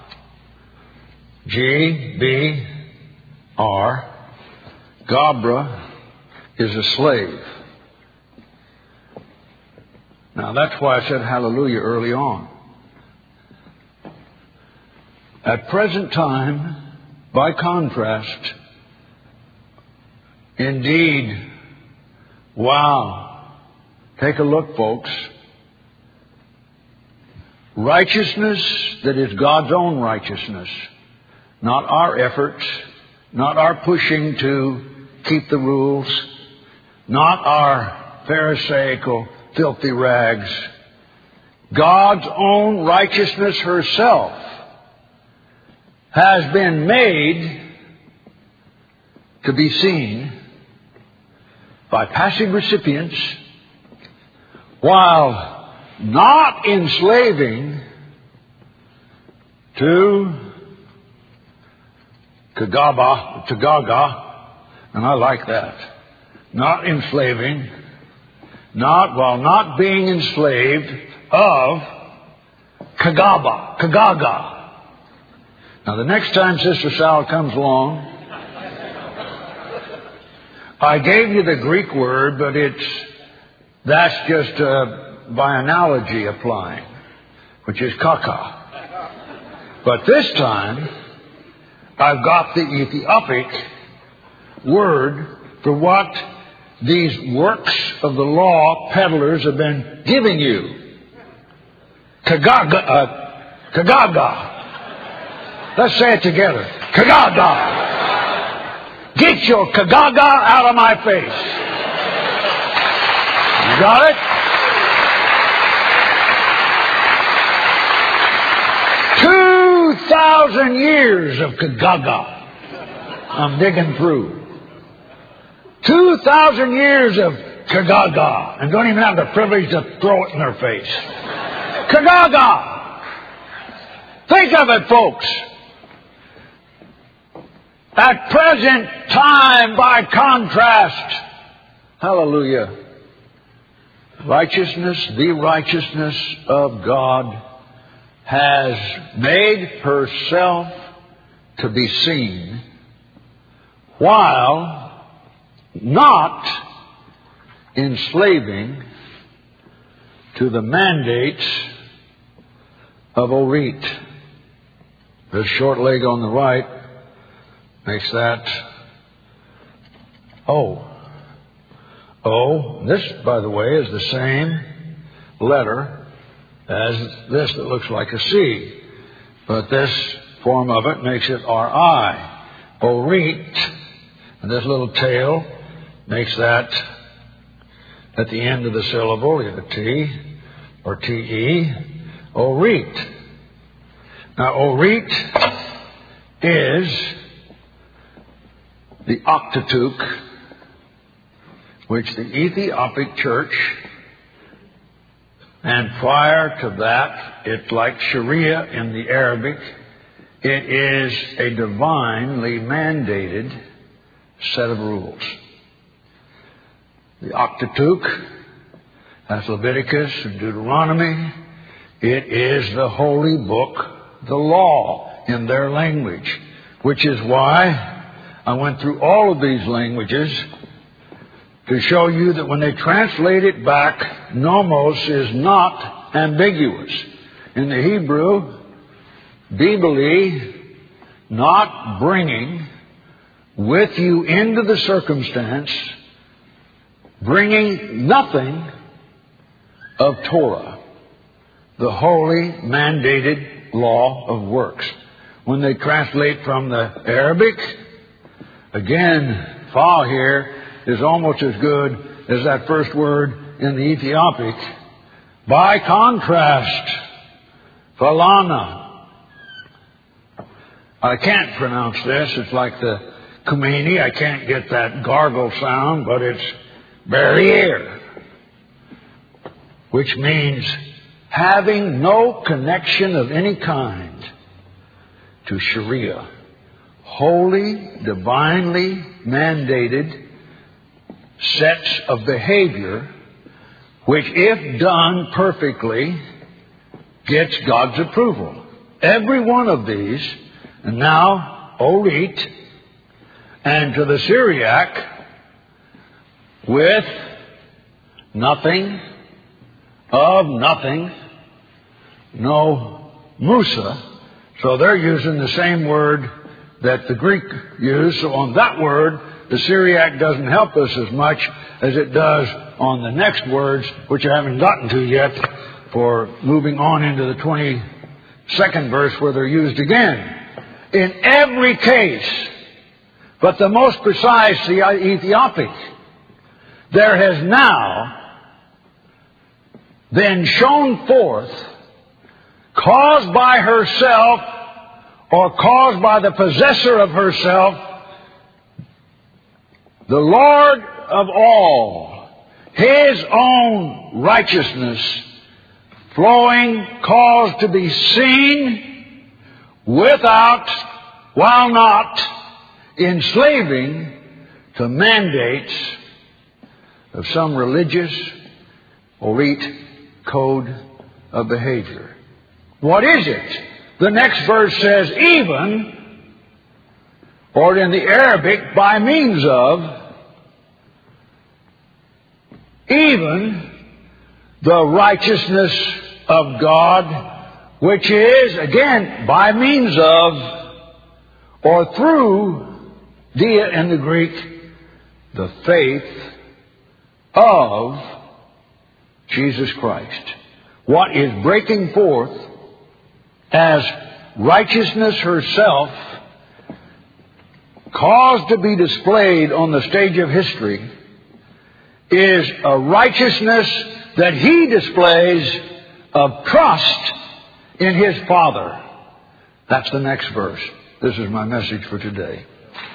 A: G-B-R, Gabra is a slave. Now that's why I said hallelujah early on. At present time, by contrast, indeed, wow. Take a look, folks. Righteousness that is God's own righteousness, not our efforts, not our pushing to keep the rules, not our pharisaical, filthy rags. God's own righteousness herself has been made to be seen by passive recipients, while not enslaving to Gaga, and I like that. Not enslaving, while not being enslaved of Kagaga. Now the next time Sister Sal comes along, I gave you the Greek word, but that's just by analogy applying, which is kaka. But this time, I've got the Ethiopic word for what these works of the law peddlers have been giving you. Kagaga. Let's say it together. Kagaga. Get your kagaga out of my face. You got it? 2,000 years of kagaga. I'm digging through. 2,000 years of kagaga. And don't even have the privilege to throw it in their face. Kagaga. Think of it, folks. At present time, by contrast, hallelujah, righteousness, the righteousness of God, has made herself to be seen, while not enslaving to the mandates of Orit. This short leg on the right makes that O. O. This, by the way, is the same letter as this that looks like a C. But this form of it makes it R-I. Orit. And this little tail makes that at the end of the syllable, either T or T-E. Orit. Now, Orit is the Octateuch, which the Ethiopic Church, and prior to that, it's like Sharia in the Arabic, it is a divinely mandated set of rules. The Octateuch has Leviticus and Deuteronomy. It is the holy book, the law, in their language, which is why I went through all of these languages to show you that when they translate it back, nomos is not ambiguous. In the Hebrew, bibli, not bringing with you into the circumstance, bringing nothing of Torah, the holy mandated law of works. When they translate from the Arabic, again, fa here is almost as good as that first word in the Ethiopic. By contrast, falana. I can't pronounce this. It's like the Khomeini. I can't get that gargle sound, but it's barrier, which means having no connection of any kind to Sharia. Holy, divinely mandated sets of behavior which, if done perfectly, gets God's approval. Every one of these, and now Orit, and to the Syriac, with nothing, of nothing, no Musa. So they're using the same word that the Greek used. So on that word, the Syriac doesn't help us as much as it does on the next words, which I haven't gotten to yet, for moving on into the 22nd verse where they're used again. In every case, but the most precise, the Ethiopic, there has now been shown forth, caused by herself or caused by the possessor of herself, the Lord of all, His own righteousness flowing, caused to be seen without, while not enslaving to mandates of some religious Orit code of behavior. What is it? The next verse says, even, or in the Arabic, by means of, even the righteousness of God, which is, again, by means of, or through, dia in the Greek, the faith of Jesus Christ. What is breaking forth as righteousness herself, caused to be displayed on the stage of history, is a righteousness that He displays of trust in His Father. That's the next verse. This is my message for today.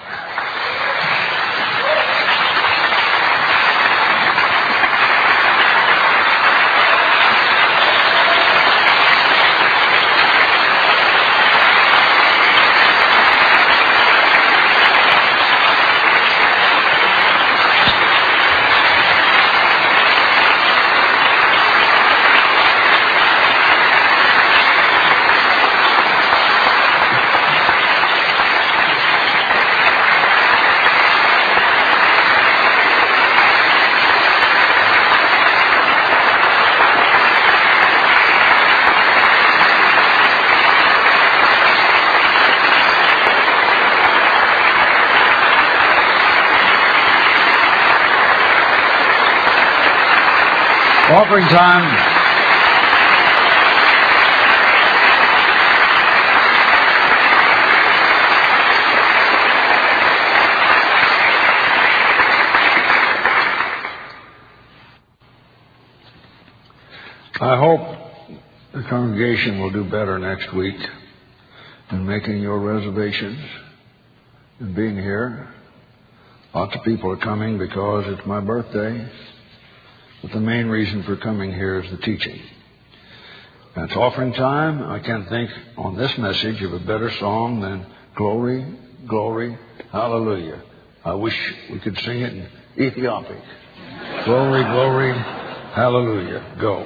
A: Offering time. I hope the congregation will do better next week in making your reservations and being here. Lots of people are coming because it's my birthday. But the main reason for coming here is the teaching. And it's offering time. I can't think on this message of a better song than Glory, Glory, Hallelujah. I wish we could sing it in Ethiopic. Glory, Glory, Hallelujah. Go.